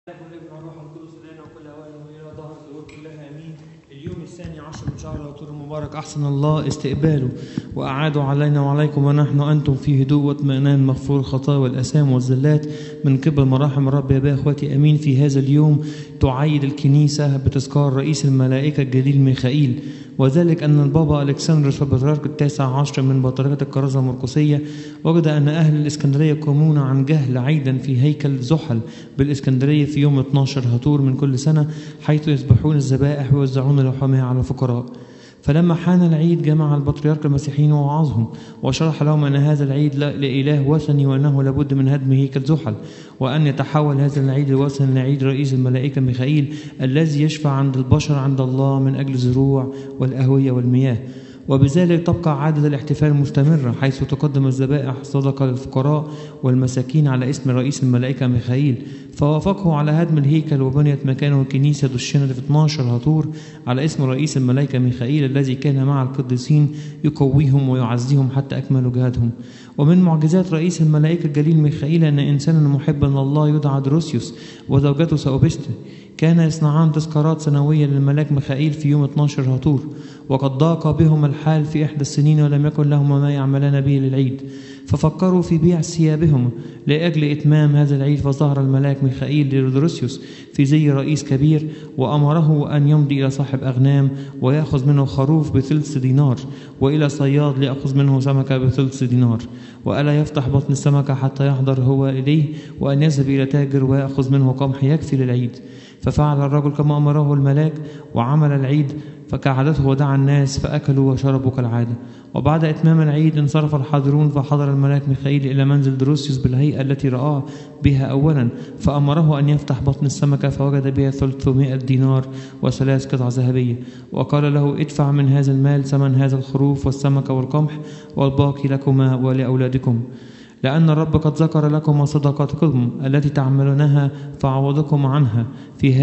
كل روح القدس لنا وكل اوان والى ظهر الدور كلها امين. اليوم الثاني عشر من شهر العطور المبارك احسن الله استقباله واعاده علينا وعليكم ونحن انتم في هدوء واطمئنان مغفور الخطايا والاثام والزلات من قبل مراحم الرب. يا با اخواتي امين. في هذا اليوم تعيد الكنيسه بتذكار رئيس الملائكه الجليل ميخائيل، وذلك أن البابا ألكسندروس البطريرك التاسع عشر من بطريركة الكرازة المرقسية وجد أن أهل الإسكندرية يقومون عن جهل عيدا في هيكل زحل بالإسكندرية في يوم 12 هطور من كل سنة، حيث يذبحون الذبائح ويوزعون لحومها على الفقراء. فلما حان العيد جمع البطريرك المسيحيين ووعظهم وشرح لهم أن هذا العيد لإله وثني وأنه لابد من هدم هيكل زحل، وأن يتحول هذا العيد الوثني لعيد رئيس الملائكة ميخائيل الذي يشفع عند البشر عند الله من أجل الزروع والأهوية والمياه. وبذلك تبقى عادة الاحتفال مستمرة، حيث تقدم الذبائح صدقة للفقراء والمساكين على اسم رئيس الملائكة ميخائيل. فوافقه على هدم الهيكل وبنيت مكانه كنيسة دشنة في 12 هطور على اسم رئيس الملائكة ميخائيل الذي كان مع القديسين يقويهم ويعزيهم حتى أكملوا جهادهم. ومن معجزات رئيس الملائكة الجليل ميخائيل أن إنسانا محبا لله يدعى دروسيوس وزوجته ساوبستا كان يصنعان تذكارات سنوية للملاك ميخائيل في يوم 12 هطور، وقد ضاق بهم الحال في إحدى السنين ولم يكن لهما ما يعملان به للعيد، ففكروا في بيع ثيابهم لأجل إتمام هذا العيد. فظهر الملاك ميخائيل لدروسيوس في زي رئيس كبير وأمره أن يمضي إلى صاحب أغنام ويأخذ منه خروف ب3 دينار، وإلى صياد ليأخذ منه سمكة ب3 دينار، وألا يفتح بطن السمكة حتى يحضر هو إليه، وأن يذهب إلى تاجر ويأخذ منه قمح يكفي للعيد. ففعل الرجل كما أمره الملاك وعمل العيد فكعادته ودعا الناس فأكلوا وشربوا كالعادة. وبعد إتمام العيد انصرف الحاضرون، فحضر الملاك ميخائيل إلى منزل دروسيوس بالهيئة التي رآه بها أولا، فأمره أن يفتح بطن السمكة فوجد بها 300 دينار و3 قطع ذهبية، وقال له ادفع من هذا المال ثمن هذا الخروف والسمكة والقمح والباقي لكما ولأولادكم، لأن الرب قد ذكر لكم صدقاتكم التي تعملونها فعوضكم عنها في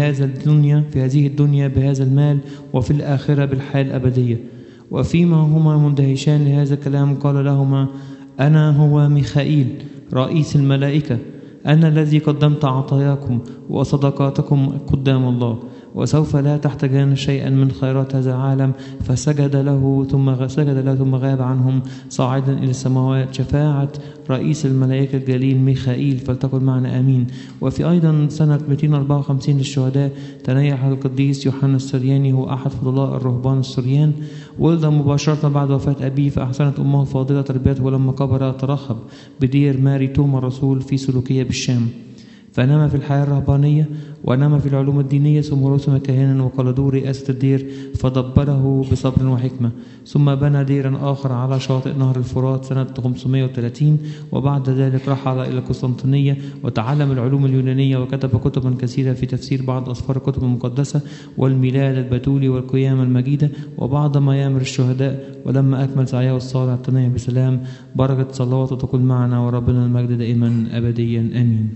هذه الدنيا بهذا المال، وفي الآخرة بالحياة الأبدية. وفيما هما مندهشان لهذا الكلام قال لهما أنا هو ميخائيل رئيس الملائكة، أنا الذي قدمت عطاياكم وصدقاتكم قدام الله، وسوف لا تحتاجان شيئا من خيرات هذا العالم. فسجد له ثم غاب عنهم صاعدا إلى السماوات. شفاعة رئيس الملائكة الجليل ميخائيل فلتكن معنا آمين. وفي أيضا سنة 254 للشهداء تنيح القديس يوحنا السرياني، هو أحد فضلاء الرهبان السريان، ولد مباشرة بعد وفاة أبيه، فأحسنت أمه الفاضلة تربيته، ولما كبر ترحب بدير ماري توما الرسول في سلوكية بالشام، فنام في الحياة الرهبانية ونام في العلوم الدينية، ثم رسم كاهنا وقلدوه رئاسة الدير فدبره بصبر وحكمة. ثم بنى ديرا آخر على شاطئ نهر الفرات سنة 530، وبعد ذلك رحل إلى القسطنطينية وتعلم العلوم اليونانية، وكتب كتبا كثيرة في تفسير بعض أسفار الكتب المقدسة والميلاد البتولي والقيامة المجيدة وبعض ميامر الشهداء. ولما أكمل سعيه الصالح تنيح بسلام. بركة صلواته تكون معنا، وربنا المجد دائما أبديا آمين.